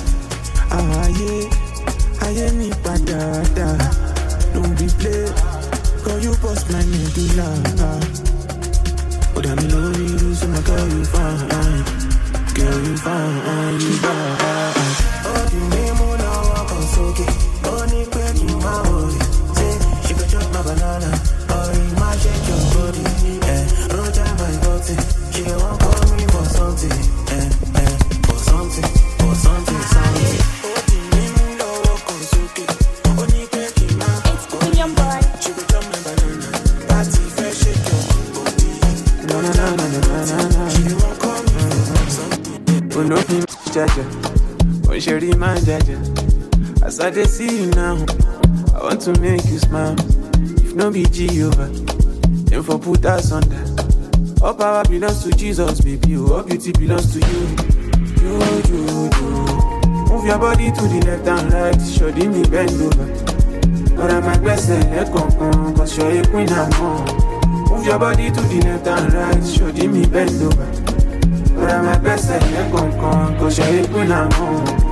S13: Yeah, me padada. Don't be play. Cause you post my medulla. But I'm in you, so my girl you fine. Girl you fine, you fine. Oh, you name on our consoke. Only quick in my body. Say, she could chop my banana. Or in my shake your body. Roger my body. She won't call me for something. For something, for something, something. Oh, you name on our consoke. Only quick in my body. She could chop my banana. Party fresh, shake your body. No. She won't call me for something. Oh, no, Jaja. Oh, Sherry, my Jaja. As I see you now, I want to make you smile. If no be Jehovah, then for put us under. All power belongs to Jesus, baby. All beauty belongs to you. You. Move your body to the left and right. Show me bend over. But I'm my best let come, cause you're a queen and more. Move your body to the left and right. Show me bend over. But I'm my best let come, cause you're a queen and more.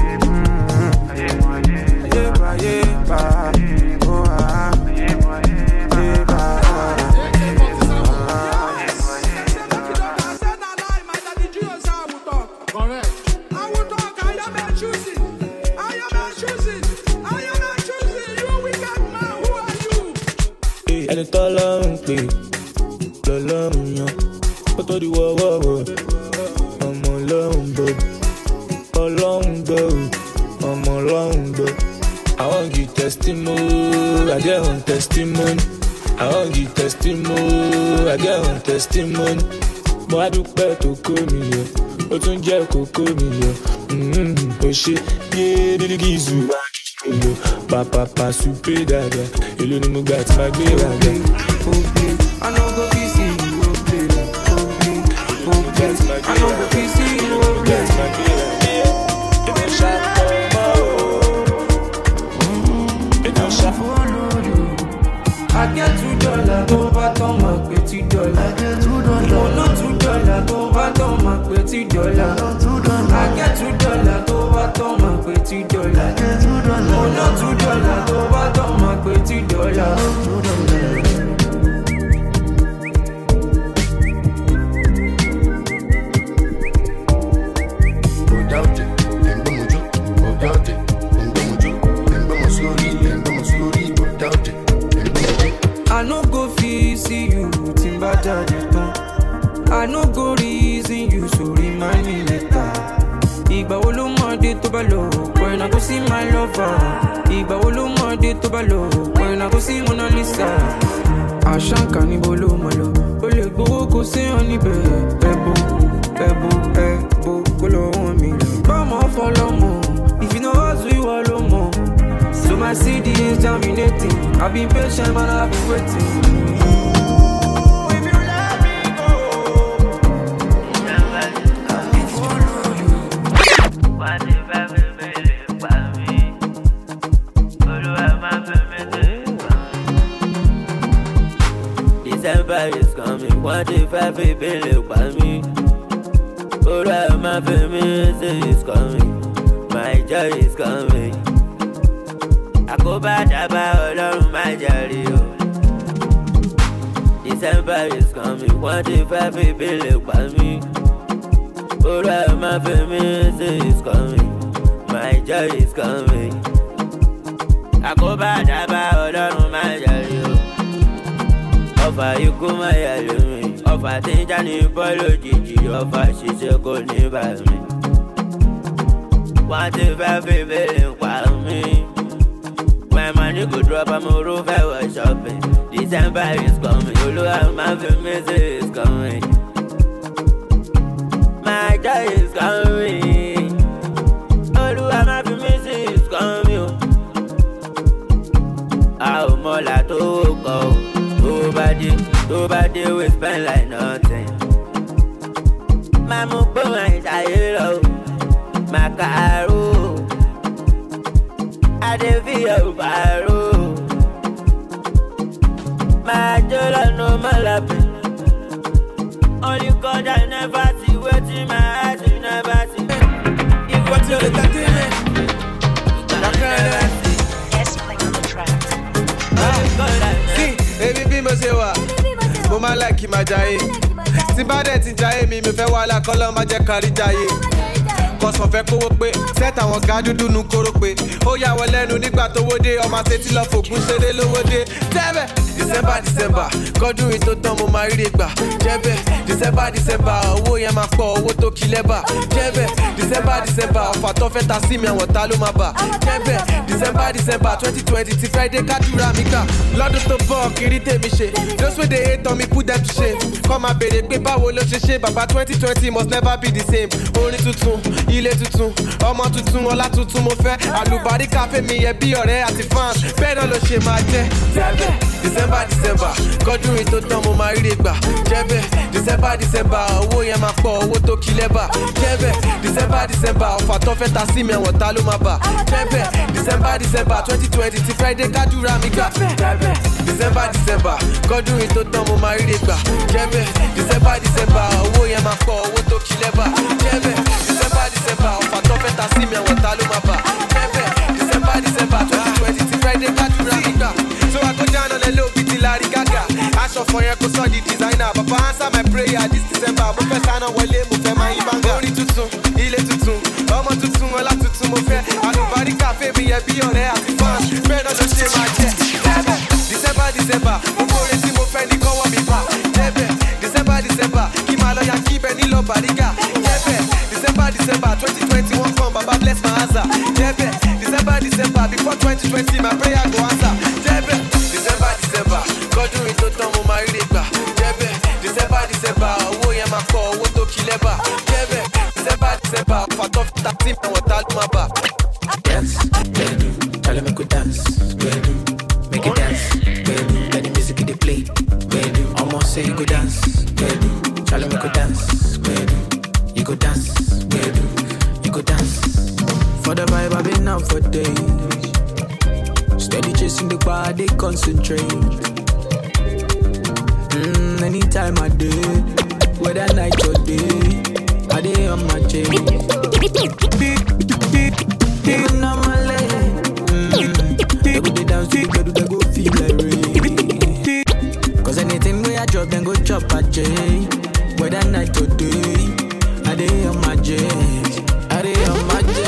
S9: Ẹni tọ́lọ́run pé lọ́lọ́run yan ó tó di wọ́wọ́wọ́ ọmọ ọlọ́run gbọ́ ọlọ́run gbọ́ ọmọ ọlọ́run gbọ́. I want give testimony, I get on testimony. I want give testimony, I get on testimony. Mo á dúpẹ́ tó kó mi yọ, ó tún jẹ́ kókó mi yọ. Ó ṣe yé dídígìzù yọ, pàpàpà súpé dáadáa. Èló ni mo gbà tí máa gbé wá gbà. I no go fit see you, oh play, oh play. I no go fit see you, oh play. I get $2 tó bá tán máa pé $2. Mo ná $2 tó bá tán máa pé $2. I get $2 tó bá tán máa pé $2. Mo ná $2 tó bá tán máa pé $2. I no go feel see you, timba jajeton. I no go reason you, so remind me later. Ìgbà wo ló mọ̀ dé tó bá lọ, when I go see my lover. Ìgbà wo ló mọ̀ dé tó bá lọ, when I go see Mona Lisa. Àṣàǹkà níbo ló mọ̀ lọ, ó lè gbowó kó sí ọ níbẹ̀. Ẹ̀bù, kó lọ́wọ́ mi lọ. Bọ́mọ̀ fọlọ́mọ, if you know us, we wà ló mọ̀. So my CD is germinating. I've been patient, man, I've been waiting. If you let me go,
S12: fi bele pa mi. Ora ma fi mi say it's coming. My joy is coming. Àkóbá dábàá Ọlọ́run má jàre o. December is coming. 25 fi bele pa mi. Ora ma fi mi say it's coming. My joy is coming. Àkóbá dábàá Ọlọ́run má jàre o. Ọfà ikú má yà lómi. Ọfà tí ń já ní bọ́ọ̀lù òjijì. Ọfà ṣiṣẹ́ kò ní bà mí. 25 fi bele pa mi. My money go drop, I'm a roof, I was shopping. December is coming, Oluwa my family is coming. My joy is coming. Oluwa my family is coming. How mola to go? Nobody will spend like nothing. My mukbo my child, my caro. I dey feel baro. My joy no malapi. Only God I never see. Waiting my eyes you never see. If what you look at me,
S3: see, baby be mo se wa. Mo ma like ma jaye. Tí bá dẹ̀ ti jaye mi fẹ́ wàhálà kọ́lọ́ má jẹ́ kárí jaye. Kọ̀sán fẹ́ kówó pé sẹ́tà àwọn ga dúdú nu kóró pé ó yà wọ́n lẹ́nu nígbà tó wó dé ọmọ àti lọ fògùn ṣeré lówó dé. Jẹ́bẹ̀ December kọ́dún yìí tó tán mo máa ríre gbà. Jẹ́bẹ̀ December owó yẹn máa pọ̀ owó tó kí lẹ́bà. Jẹ́bẹ̀ December ọ̀fà tó fẹ́ ta sí mi àwọn ta ló máa bà. Jẹ́bẹ̀ December 2020 ti Friday kádùrà mi gbà. Lọ́dún tó bọ̀ kiri tèmi ṣe. Those wey dey hate on me put them to shame. Kọ́ máa béèrè pé báwo ló ṣe ṣe bàbá 2020 must never be the same. Orin tuntun ilé tuntun ọmọ tuntun ọlá tuntun mo fẹ́ àlùbáríkà fẹ́mi yẹ bí ọ̀rẹ́ àti fans bẹ́ẹ̀ náà ló ṣe máa jẹ́. Jẹ́bẹ̀ December kọ́dún yìí tó tán mo máa ríre gbà. Jẹ́bẹ̀ December owó yẹn máa pọ̀ owó tó kí lẹ́bà. Jẹ́bẹ̀ December ọ̀fà tó fẹ́ ta sí mi ẹ̀wọ̀n ta ló máa bà. Jẹ́bẹ̀ December 2020 ti Friday kádùrà mi gbà. Jẹ́bẹ̀ December kọ́dún yìí tó tán mo máa ríre gbà. Jẹ́bẹ̀ December owó yẹn máa pọ̀ owó tó kí lẹ́bà. Jẹ́bẹ̀ December ọ̀fà tó fẹ́ ta sí mi ẹ̀wọ̀n ta ló máa bà. Jẹ́bẹ̀ December 2020 ti Friday kádùrà mi gbà. So I go down on a low beat Larry Gaga. Aṣọ fún yẹn kó sọ di designer. Baba answer my prayer this December. Mo fẹ́ sáná wọlé mo fẹ́ máa yí banga. Orin tuntun, ilé tuntun, ọmọ tuntun, ọlá tuntun mo fẹ́. Àlùbáríkà fẹ́mi yẹ bí ọ̀rẹ́ àti fans. Bẹ́ẹ̀ náà ló ṣe máa jẹ́. December, gbogbo orin tí mo fẹ́ ní kọ́wọ́ mi bá. Jẹ́bẹ̀ December, kí máa lọ ya kí ibẹ̀ nílò bàrígà. Jẹ́bẹ̀ December 2021 come, Baba bless my answer. Jẹ́bẹ̀ December, before 2020 my prayer go answer. Jẹ́bẹ̀ December, kọ́dún yìí tó tán mo máa ríre gbà. Jẹ́bẹ̀ December, owó yẹn máa pọ̀ owó tó kí lẹ́bà. Jẹ́bẹ̀ December, fàtọ́ fìtà tí ẹ̀wọ̀n ta ló máa bà.
S9: Dance, baby, tell me go dance, baby, make it dance, baby, let the music in the play, baby, almost say you go dance, baby, tell me go dance, baby, you go dance, baby, you go dance. For the vibe I've been out for days, steady chasing the bar, they concentrate. Anytime I do, whether night or day, I day on my chain. Even on my leg, they go dance to the bed, they go feel like rain. Cause anything we I drop, then go chop a J. Whether night or day, I day on my J. I day on my J.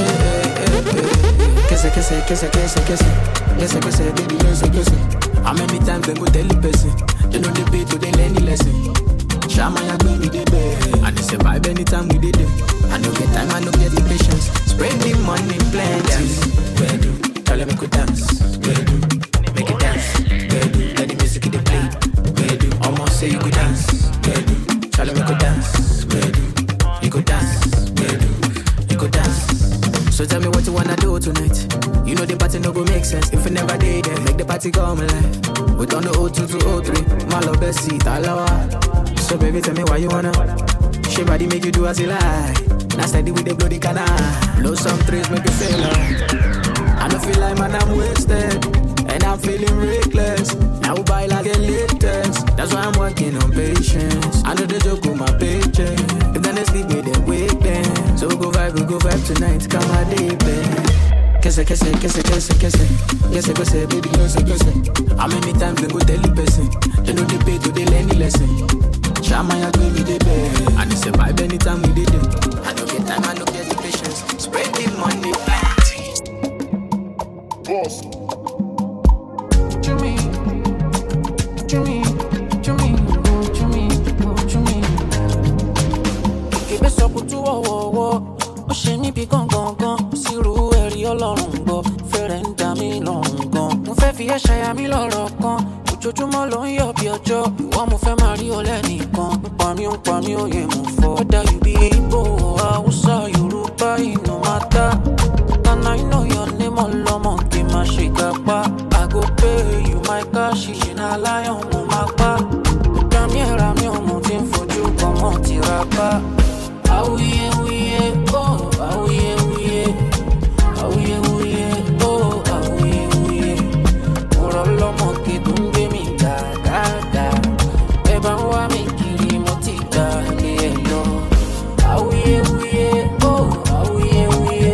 S9: Kiss it, baby, kiss it. How many times they go tell the person? They know the beat, so they learn the lesson. Shama ya baby, they beg. And they survive anytime we did it. I no get time, I no get the patience. Spread the money, plenty. Dance, baby, tell them we could dance, baby, make it dance, baby, let the music in the play, baby. Almost say you could dance, baby, tell them we could dance, baby, you could dance, baby, you could dance. So tell me what you wanna do tonight. You know the party no go make sense if you never did it. Make the party come alive. We turn the 02 to 03. My love best seat, alawa. So baby, tell me why you wanna. She body make you do as you like. Now steady with the bloody canal. Blow some trees, make you feel like. I don't feel like man, I'm wasted. And I'm I'm feeling reckless. Now buy like a latest. That's why I'm working on patience. I know they joke with my paycheck. If then they sleep with them, wake them. So we go vibe tonight. Come my day, babe. Kese, baby, kese. How many times they go tell the person? They know they pay to they learn the lesson. Shamaya give me the bed. And it's a vibe anytime we did it. I don't get time, I don't get the patience. Spread the money, plenty.
S14: Boss.
S6: Jimmy. Kébé sọ kutu wọ́wọ́wọ́, ó ṣe mí bí gangan. Sírú ẹ̀rí ọlọ́run gbọ́, fẹ́rẹ̀ ń dá mi lọ́rùn gan. Mo fẹ́ fi ẹ́ ṣaya mi lọ́rọ̀ kan. Ojoojúmọ́ ló ń yọ̀ bí ọjọ́. Ìwọ mo fẹ́ máa rí ọ lẹ́nìkan. Ń pa mí òye mo fọ́. Whether you be Igbo, Hausa, Yorùbá, no matter. And I know your name ọlọ́mọ kì í máa ṣe gàpá. I go pay you my cash, ṣe na lion mo máa pa. Ìgbà mi ẹ̀ra mi ọmọ tí ń fojú kan mọ́ ti ra bá. Awuyewuye, oh, awuyewuye. Awuyewuye, oh, awuyewuye. Mo rọ lọ́mọ kí tó ń gbé mi gàgàgà. Ẹ bá ń wá mi kiri mo ti gbà lé ẹ lọ. Awuyewuye, oh, awuyewuye.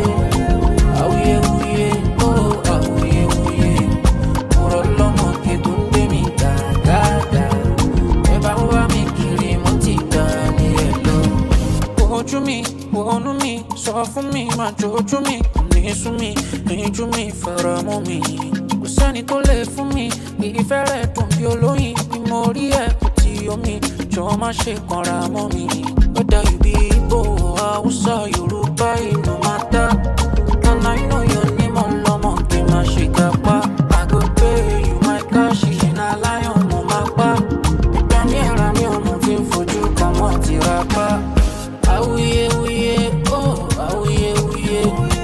S6: Awuyewuye, oh, awuyewuye. Mo rọ lọ́mọ kí tó ń gbé mi gàgàgà. Ẹ bá ń wá mi kiri mo ti gbà lé ẹ lọ. Ojú mi, wọnú mi, sọ fún mi, máa jojú mi. Ní sún mi, níjú mi, fara mọ́ mi. Kò sẹ́ni tó lè fún mi, ìfẹ́ rẹ̀ dùn bí olóyin. Bí mo rí ẹ̀ kò tí omi, jọ má ṣe kanra mọ́ mi. Whether you be Igbo, Hausa, Yorùbá, no matter. And I know your name ọlọ́mọ kì í máa ṣe gàpá. I go pay you my cash, ṣe na lion mo máa pa. Ìgbà mi ẹ̀ra mi ọmọ tí ń fojú kan mọ́ ti ra pa. Awuyewuye, oh, awuyewuye.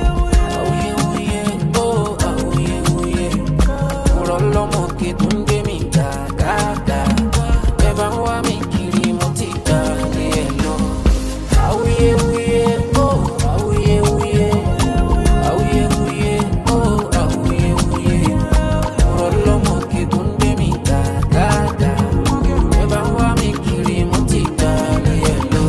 S6: Awuyewuye, oh, awuyewuye. Mo rọ lọ́mọ kí tó ń gbé mi gàgàgà. Ẹ bá ń wá mi kiri mo ti gbà lé ẹ lọ. Awuyewuye, oh, awuyewuye. Awuyewuye, oh, awuyewuye. Mo rọ lọ́mọ kí tó ń gbé mi gàgàgà. Ẹ bá ń wá mi kiri mo ti gbà lé ẹ lọ.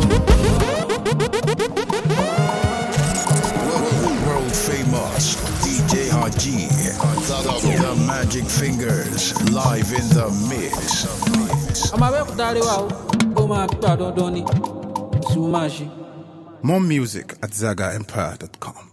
S11: World famous DJ Haji, the Magic Fingers, live in the mix.
S9: I'm away with that. Oh my God, don't.
S16: More music at ZagaEmpire.com.